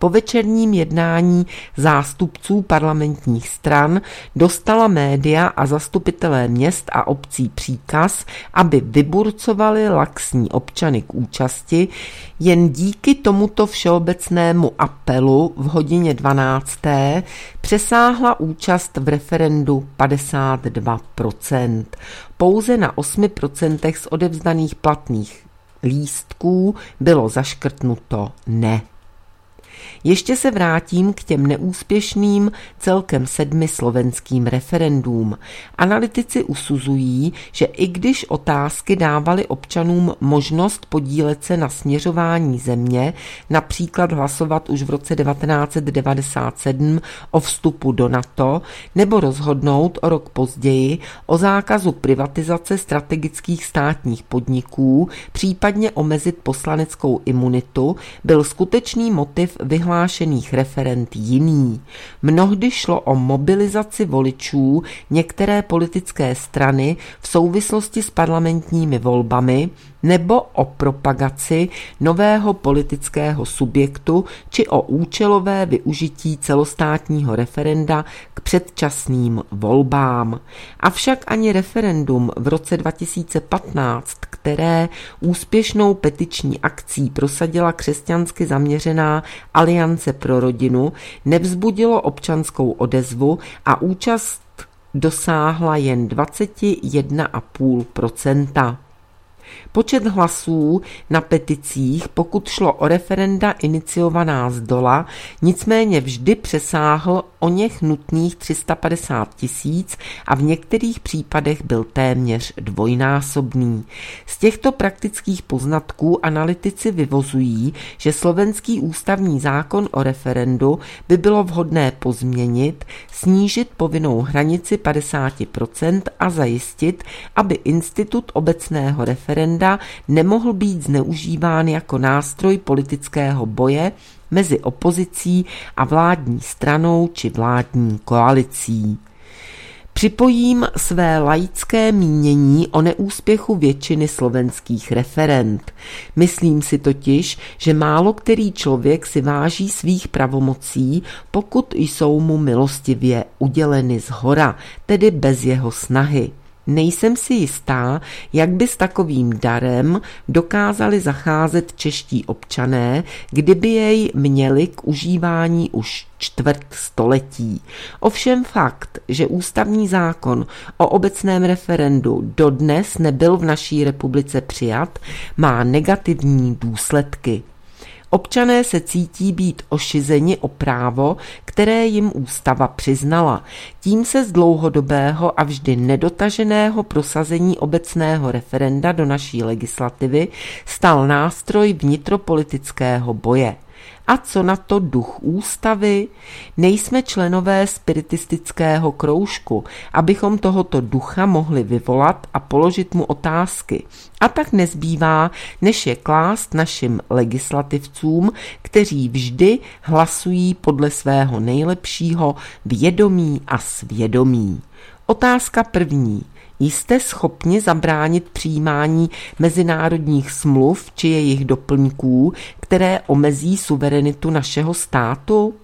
Po večerním jednání zástupců parlamentních stran dostala média a zastupitelé měst a obcí příkaz, aby vyburcovali laxní občany k účasti. Jen díky tomuto všeobecnému apelu v hodině 12. přesáhla účast v referendu 52%. Pouze na 8% z odevzdaných platných lístků bylo zaškrtnuto ne. Ještě se vrátím k těm neúspěšným celkem 7 slovenským referendům. Analytici usuzují, že i když otázky dávaly občanům možnost podílet se na směřování země, například hlasovat už v roce 1997 o vstupu do NATO, nebo rozhodnout o rok později o zákazu privatizace strategických státních podniků, případně omezit poslaneckou imunitu, byl skutečný motiv vyhlášených referend jiný. Mnohdy šlo o mobilizaci voličů některé politické strany v souvislosti s parlamentními volbami nebo o propagaci nového politického subjektu či o účelové využití celostátního referenda k předčasným volbám. Avšak ani referendum v roce 2015, které úspěšnou petiční akcí prosadila křesťansky zaměřená Aliance pro rodinu, nevzbudilo občanskou odezvu a účast dosáhla jen 21,5%. Počet hlasů na peticích, pokud šlo o referenda iniciovaná zdola, nicméně vždy přesáhl oněch nutných 350 000 a v některých případech byl téměř dvojnásobný. Z těchto praktických poznatků analytici vyvozují, že slovenský ústavní zákon o referendu by bylo vhodné pozměnit, snížit povinnou hranici 50% a zajistit, aby institut obecného referenda nemohl být zneužíván jako nástroj politického boje mezi opozicí a vládní stranou či vládní koalicí. Připojím své laické mínění o neúspěchu většiny slovenských referend. Myslím si totiž, že málo který člověk si váží svých pravomocí, pokud jsou mu milostivě uděleny zhora, tedy bez jeho snahy. Nejsem si jistá, jak by s takovým darem dokázali zacházet čeští občané, kdyby jej měli k užívání už čtvrt století. Ovšem fakt, že ústavní zákon o obecném referendu dodnes nebyl v naší republice přijat, má negativní důsledky. Občané se cítí být ošizeni o právo, které jim ústava přiznala. Tím se z dlouhodobého a vždy nedotaženého prosazení obecného referenda do naší legislativy stal nástroj vnitropolitického boje. A co na to duch ústavy? Nejsme členové spiritistického kroužku, abychom tohoto ducha mohli vyvolat a položit mu otázky. A tak nezbývá, než je klást našim legislativcům, kteří vždy hlasují podle svého nejlepšího vědomí a svědomí. Otázka první. Jste schopni zabránit přijímání mezinárodních smluv či jejich doplňků, které omezí suverenitu našeho státu?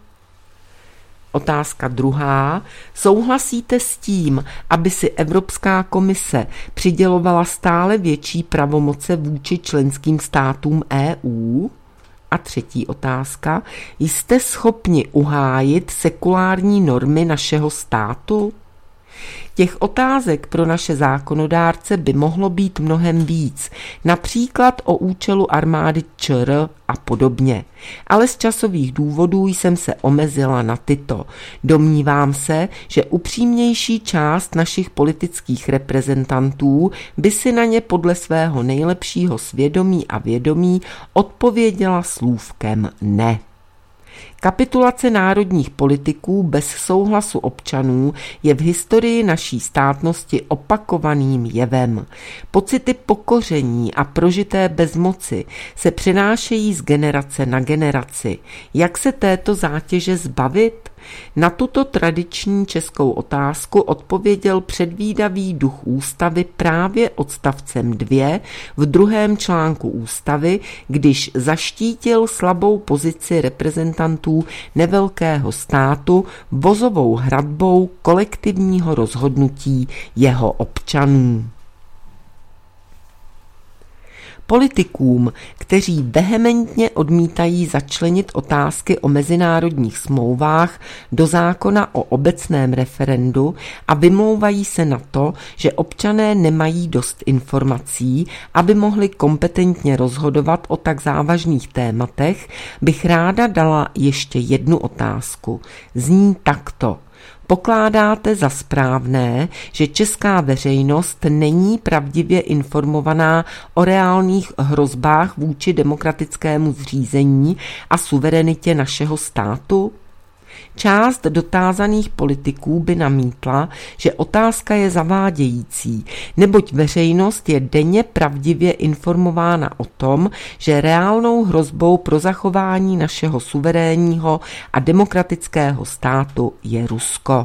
Otázka druhá. Souhlasíte s tím, aby si Evropská komise přidělovala stále větší pravomoce vůči členským státům EU? A třetí otázka. Jste schopni uhájit sekulární normy našeho státu? Těch otázek pro naše zákonodárce by mohlo být mnohem víc, například o účelu armády ČR a podobně. Ale z časových důvodů jsem se omezila na tyto. Domnívám se, že upřímnější část našich politických reprezentantů by si na ně podle svého nejlepšího svědomí a vědomí odpověděla slůvkem ne. Kapitulace národních politiků bez souhlasu občanů je v historii naší státnosti opakovaným jevem. Pocity pokoření a prožité bezmoci se přenášejí z generace na generaci. Jak se této zátěže zbavit? Na tuto tradiční českou otázku odpověděl předvídavý duch ústavy právě odstavcem 2 v 2. článku ústavy, když zaštítil slabou pozici reprezentantů nevelkého státu vozovou hradbou kolektivního rozhodnutí jeho občanů. Politikům, kteří vehementně odmítají začlenit otázky o mezinárodních smlouvách do zákona o obecném referendu a vymlouvají se na to, že občané nemají dost informací, aby mohli kompetentně rozhodovat o tak závažných tématech, bych ráda dala ještě jednu otázku. Zní takto. Pokládáte za správné, že česká veřejnost není pravdivě informovaná o reálných hrozbách vůči demokratickému zřízení a suverenitě našeho státu? Část dotázaných politiků by namítla, že otázka je zavádějící, neboť veřejnost je denně pravdivě informována o tom, že reálnou hrozbou pro zachování našeho suverénního a demokratického státu je Rusko.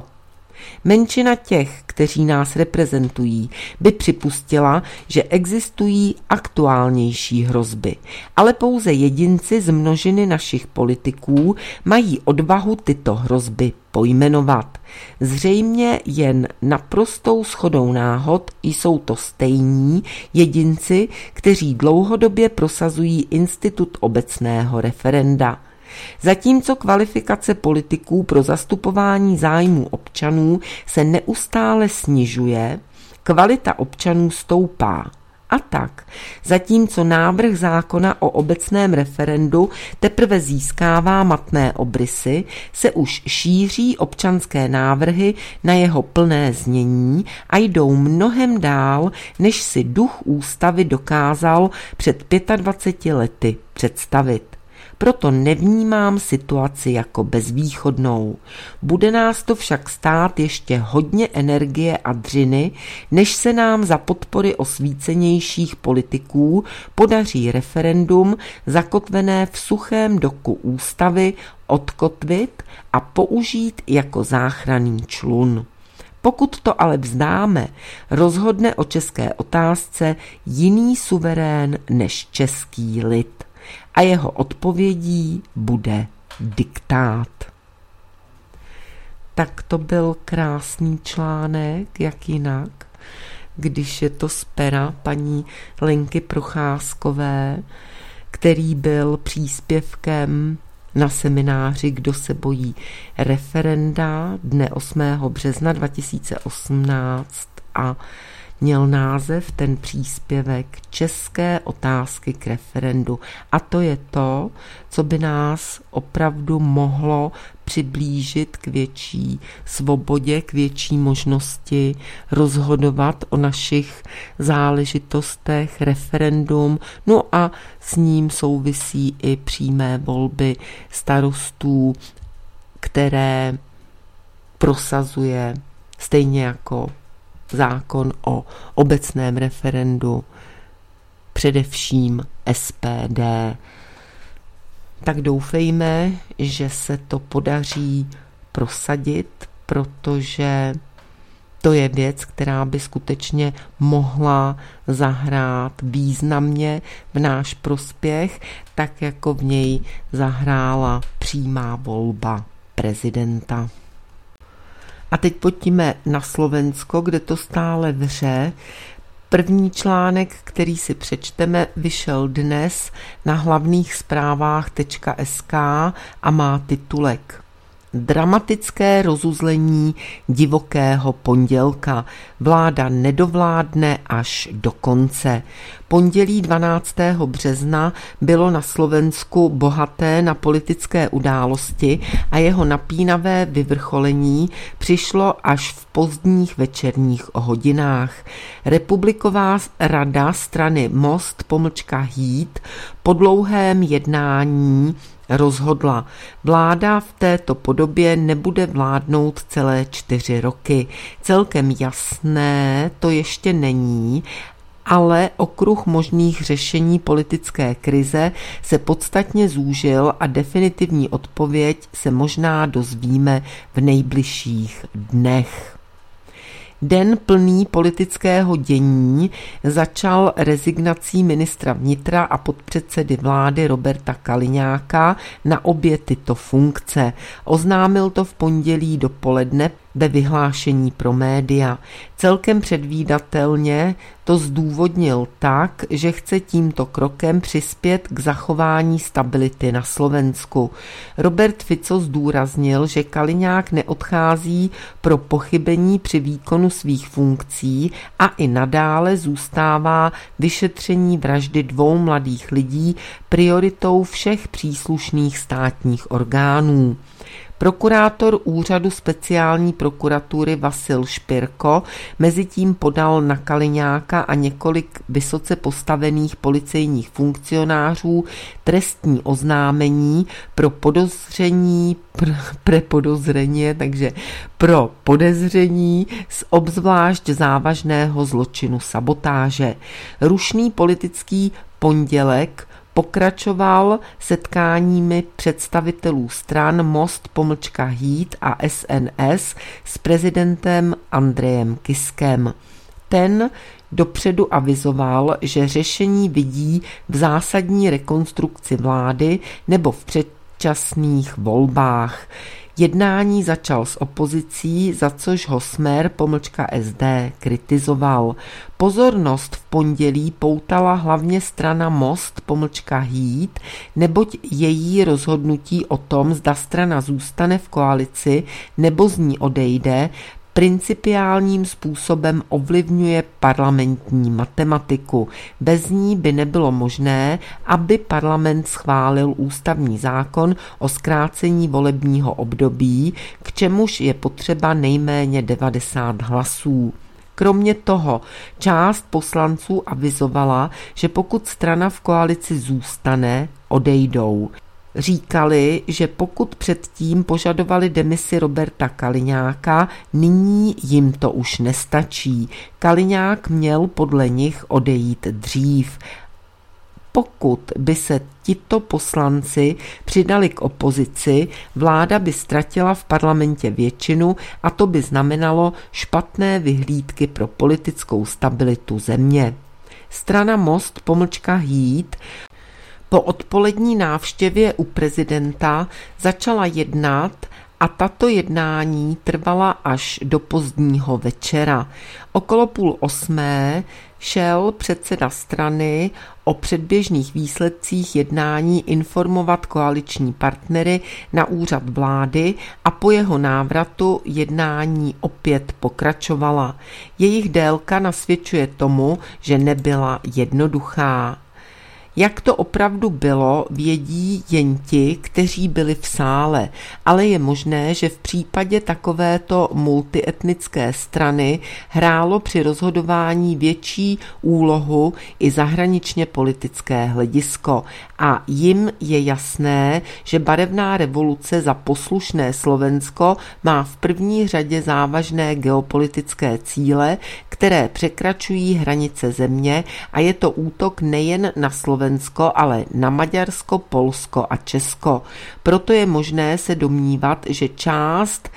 Menšina těch, kteří nás reprezentují, by připustila, že existují aktuálnější hrozby, ale pouze jedinci z množiny našich politiků mají odvahu tyto hrozby pojmenovat. Zřejmě jen naprostou shodou náhod jsou to stejní jedinci, kteří dlouhodobě prosazují institut obecného referenda. Zatímco kvalifikace politiků pro zastupování zájmů občanů se neustále snižuje, kvalita občanů stoupá. A tak, zatímco návrh zákona o obecném referendu teprve získává matné obrysy, se už šíří občanské návrhy na jeho plné znění a jdou mnohem dál, než si duch ústavy dokázal před 25 lety představit. Proto nevnímám situaci jako bezvýchodnou. Bude nás to však stát ještě hodně energie a dřiny, než se nám za podpory osvícenějších politiků podaří referendum zakotvené v suchém doku ústavy odkotvit a použít jako záchranný člun. Pokud to ale vzdáme, rozhodne o české otázce jiný suverén než český lid. A jeho odpovědí bude diktát. Tak to byl krásný článek, jak jinak, když je to z pera paní Lenky Procházkové, který byl příspěvkem na semináři Kdo se bojí referenda dne 8. března 2018 a měl název ten příspěvek České otázky k referendu. A to je to, co by nás opravdu mohlo přiblížit k větší svobodě, k větší možnosti rozhodovat o našich záležitostech, referendum, no a s ním souvisí i přímé volby starostů, které prosazuje stejně jako zákon o obecném referendu, především SPD. Tak doufejme, že se to podaří prosadit, protože to je věc, která by skutečně mohla zahrát významně v náš prospěch, tak jako v něj zahrála přímá volba prezidenta. A teď pojďme na Slovensko, kde to stále vře. První článek, který si přečteme, vyšel dnes na hlavních zprávách.sk a má titulek Dramatické rozuzlení divokého pondělka. Vláda nedovládne až do konce. Pondělí 12. března bylo na Slovensku bohaté na politické události a jeho napínavé vyvrcholení přišlo až v pozdních večerních hodinách. Republiková rada strany Most-Híd po dlouhém jednání rozhodla. Vláda v této podobě nebude vládnout celé 4 roky. Celkem jasné to ještě není, ale okruh možných řešení politické krize se podstatně zúžil a definitivní odpověď se možná dozvíme v nejbližších dnech. Den plný politického dění začal rezignací ministra vnitra a podpředsedy vlády Roberta Kaliňáka na obě tyto funkce. Oznámil to v pondělí dopoledne ve vyhlášení pro média. Celkem předvídatelně to zdůvodnil tak, že chce tímto krokem přispět k zachování stability na Slovensku. Robert Fico zdůraznil, že Kaliňák neodchází pro pochybení při výkonu svých funkcí a i nadále zůstává vyšetření vraždy 2 mladých lidí prioritou všech příslušných státních orgánů. Prokurátor úřadu speciální prokuratury Vasil Špirko mezitím podal na Kaliňáka a několik vysoce postavených policejních funkcionářů trestní oznámení pro podezření z obzvlášť závažného zločinu sabotáže. Rušný politický pondělek pokračoval setkáními představitelů stran Most-Hýd a SNS s prezidentem Andrejem Kiskem. Ten dopředu avizoval, že řešení vidí v zásadní rekonstrukci vlády nebo v předčasných volbách. Jednání začal s opozicí, za což ho Smer-SD kritizoval. Pozornost v pondělí poutala hlavně strana Most-Hýd, neboť její rozhodnutí o tom, zda strana zůstane v koalici nebo z ní odejde, principiálním způsobem ovlivňuje parlamentní matematiku. Bez ní by nebylo možné, aby parlament schválil ústavní zákon o zkrácení volebního období, k čemuž je potřeba nejméně 90 hlasů. Kromě toho část poslanců avizovala, že pokud strana v koalici zůstane, odejdou. Říkali, že pokud předtím požadovali demisi Roberta Kaliňáka, nyní jim to už nestačí. Kaliňák měl podle nich odejít dřív. Pokud by se tito poslanci přidali k opozici, vláda by ztratila v parlamentě většinu a to by znamenalo špatné vyhlídky pro politickou stabilitu země. Strana Most-Hýd po odpolední návštěvě u prezidenta začala jednat a tato jednání trvala až do pozdního večera. Okolo 7:30 šel předseda strany o předběžných výsledcích jednání informovat koaliční partnery na úřad vlády a po jeho návratu jednání opět pokračovala. Jejich délka nasvědčuje tomu, že nebyla jednoduchá. Jak to opravdu bylo, vědí jen ti, kteří byli v sále, ale je možné, že v případě takovéto multietnické strany hrálo při rozhodování větší úlohu i zahraničně politické hledisko a jim je jasné, že barevná revoluce za poslušné Slovensko má v první řadě závažné geopolitické cíle, které překračují hranice země a je to útok nejen na Slovensko, ale na Maďarsko, Polsko a Česko. Proto je možné se domnívat, že část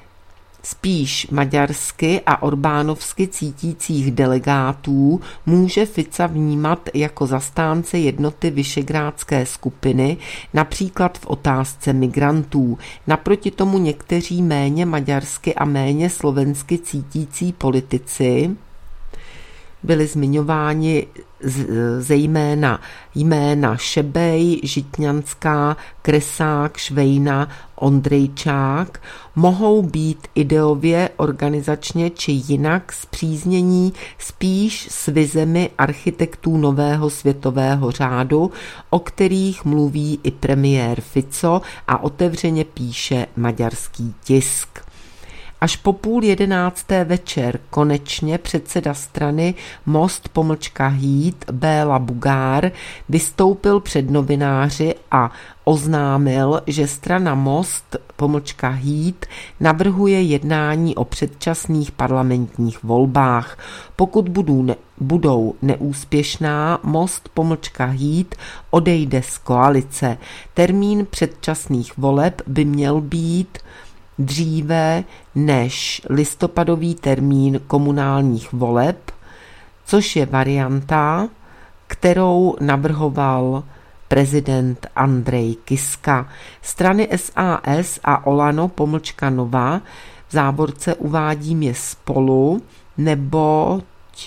spíš maďarsky a orbánovsky cítících delegátů může Fica vnímat jako zastánce jednoty visegrádské skupiny, například v otázce migrantů. Naproti tomu někteří méně maďarsky a méně slovensky cítící politici byli zmiňováni zejména jména Šebej, Žitňanská, Kresák, Švejna, Ondrejčák, mohou být ideově, organizačně či jinak spříznění spíš s vizemi architektů nového světového řádu, o kterých mluví i premiér Fico a otevřeně píše maďarský tisk. Až po 10:30 večer konečně předseda strany Most-Hýd Béla Bugár vystoupil před novináři a oznámil, že strana Most-Hýd navrhuje jednání o předčasných parlamentních volbách. Pokud budou neúspěšná, Most-Hýd odejde z koalice. Termín předčasných voleb by měl být dříve než listopadový termín komunálních voleb, což je varianta, kterou navrhoval prezident Andrej Kiska. Strany SAS a Olano _Nova, v závorce uvádím je spolu, neboť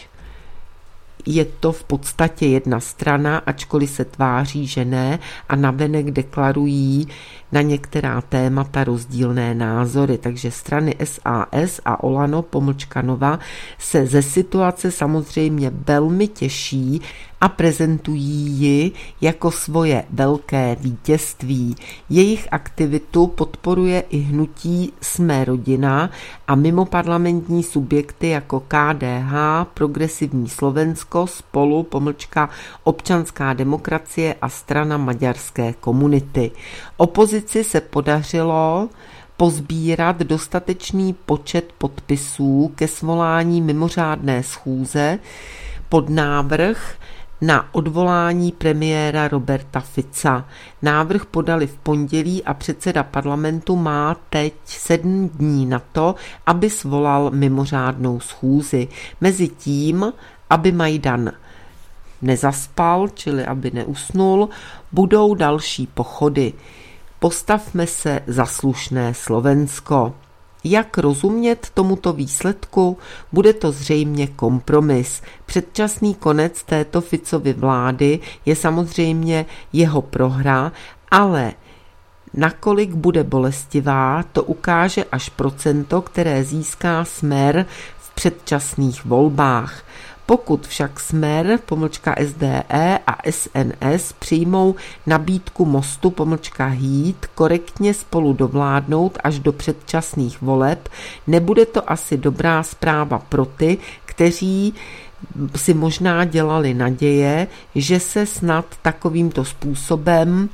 je to v podstatě jedna strana, ačkoliv se tváří, že ne, a navenek deklarují na některá témata rozdílné názory. Takže strany SAS a Olano _Nova se ze situace samozřejmě velmi těší a prezentují ji jako svoje velké vítězství. Jejich aktivitu podporuje i hnutí Jsme rodina a mimoparlamentní subjekty jako KDH, Progresivní Slovensko, Spolu _ Občanská demokracie a strana maďarské komunity. Opozici se podařilo pozbírat dostatečný počet podpisů ke svolání mimořádné schůze pod návrh na odvolání premiéra Roberta Fica. Návrh podali v pondělí a předseda parlamentu má teď 7 dní na to, aby svolal mimořádnou schůzi. Mezitím, aby Majdan nezaspal, čili aby neusnul, budou další pochody. Postavme se za slušné Slovensko. Jak rozumět tomuto výsledku? Bude to zřejmě kompromis. Předčasný konec této Ficovy vlády je samozřejmě jeho prohra, ale nakolik bude bolestivá, to ukáže až procento, které získá Smer v předčasných volbách. Pokud však Smer _SDE a SNS přijmou nabídku Mostu _Hýd korektně spolu dovládnout až do předčasných voleb, nebude to asi dobrá zpráva pro ty, kteří si možná dělali naděje, že se snad takovýmto způsobem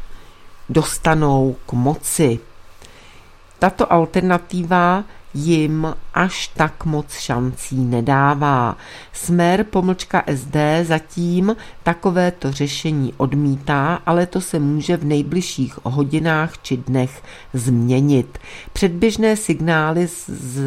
dostanou k moci. Tato alternativa jim až tak moc šancí nedává. Smer _SD zatím takovéto řešení odmítá, ale to se může v nejbližších hodinách či dnech změnit. Předběžné signály z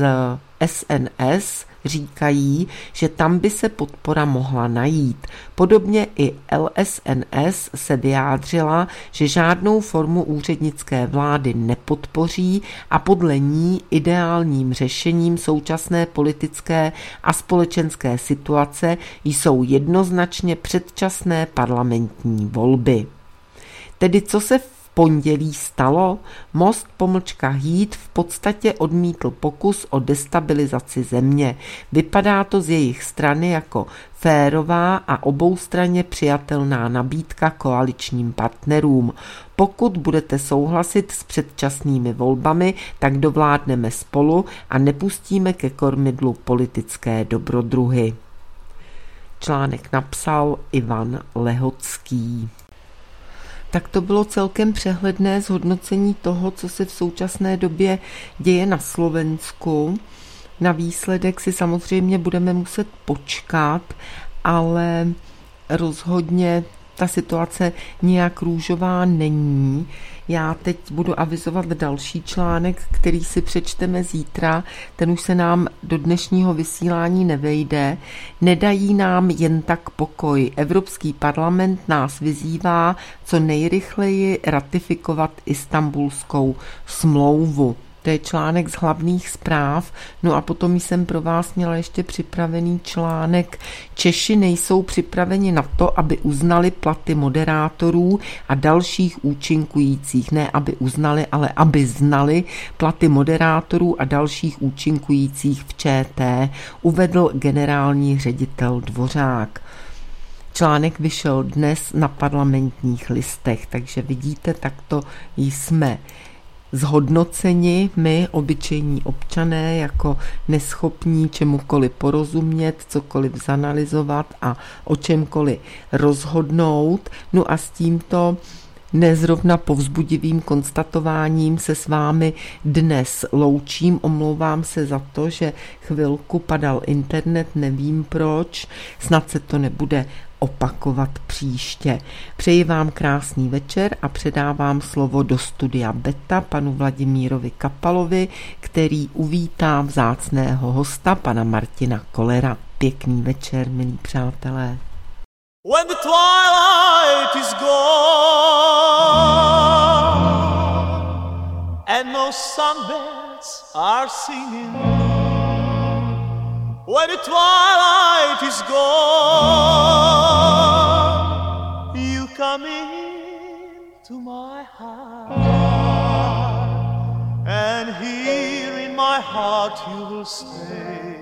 SNS říkají, že tam by se podpora mohla najít. Podobně i LSNS se vyjádřila, že žádnou formu úřednické vlády nepodpoří a podle ní ideálním řešením současné politické a společenské situace jsou jednoznačně předčasné parlamentní volby. Tedy co se v pondělí stalo? Most _Hýd v podstatě odmítl pokus o destabilizaci země. Vypadá to z jejich strany jako férová a oboustranně přijatelná nabídka koaličním partnerům. Pokud budete souhlasit s předčasnými volbami, tak dovládneme spolu a nepustíme ke kormidlu politické dobrodruhy. Článek napsal Ivan Lehocký. Tak to bylo celkem přehledné zhodnocení toho, co se v současné době děje na Slovensku. Na výsledek si samozřejmě budeme muset počkat, ale rozhodně ta situace nijak růžová není. Já teď budu avizovat další článek, který si přečteme zítra. Ten už se nám do dnešního vysílání nevejde. Nedají nám jen tak pokoj. Evropský parlament nás vyzývá co nejrychleji ratifikovat Istanbulskou smlouvu. To je článek z hlavních zpráv. No a potom jsem pro vás měla ještě připravený článek Češi nejsou připraveni na to, aby uznali platy moderátorů a dalších účinkujících. Ne aby uznali, ale aby znali platy moderátorů a dalších účinkujících v ČT, uvedl generální ředitel Dvořák. Článek vyšel dnes na Parlamentních listech, takže vidíte, takto jsme zhodnoceni my, obyčejní občané, jako neschopní čemukoliv porozumět, cokoliv zanalyzovat a o čemkoliv rozhodnout. No a s tímto nezrovna povzbudivým konstatováním se s vámi dnes loučím. Omlouvám se za to, že chvilku padal internet, nevím proč, snad se to nebude opakovat příště. Přeji vám krásný večer a předávám slovo do studia Beta panu Vladimírovi Kapalovi, který uvítá vzácného hosta, pana Martina Kollera. Pěkný večer, milí přátelé. When the twilight is gone and no sunbirds are singing, when the twilight is gone, you come into my heart, and here in my heart you will stay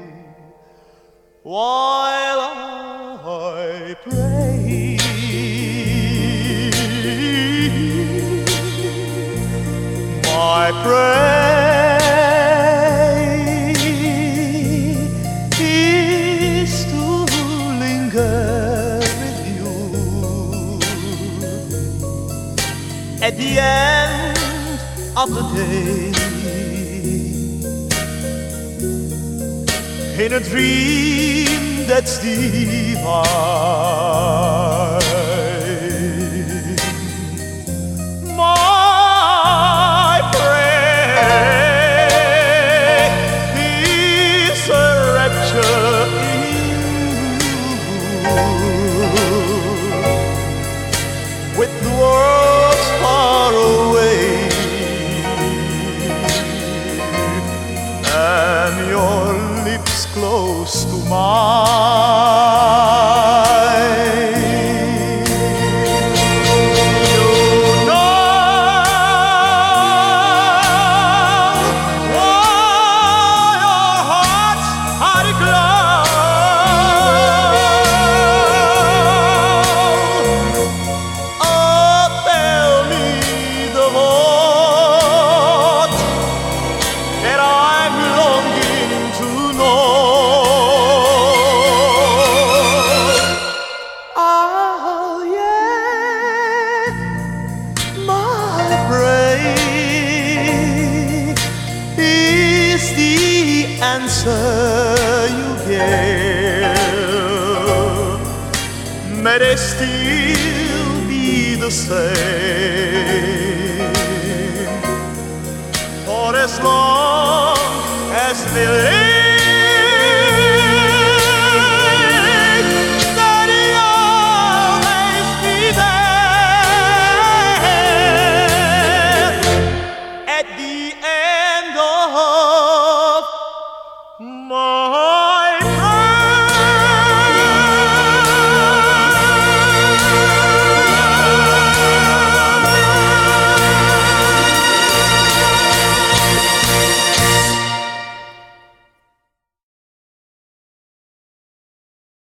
while I pray. My prayer is to linger with you at the end of the day, in a dream that's divine. My prayer is a rapture in you, with the world far away and your lips close to mine. You know why our hearts are aglow. Oh, tell me the word that I'm longing to know. Oh yeah, my prayer is the answer you give. May they still be the same for as long as they live.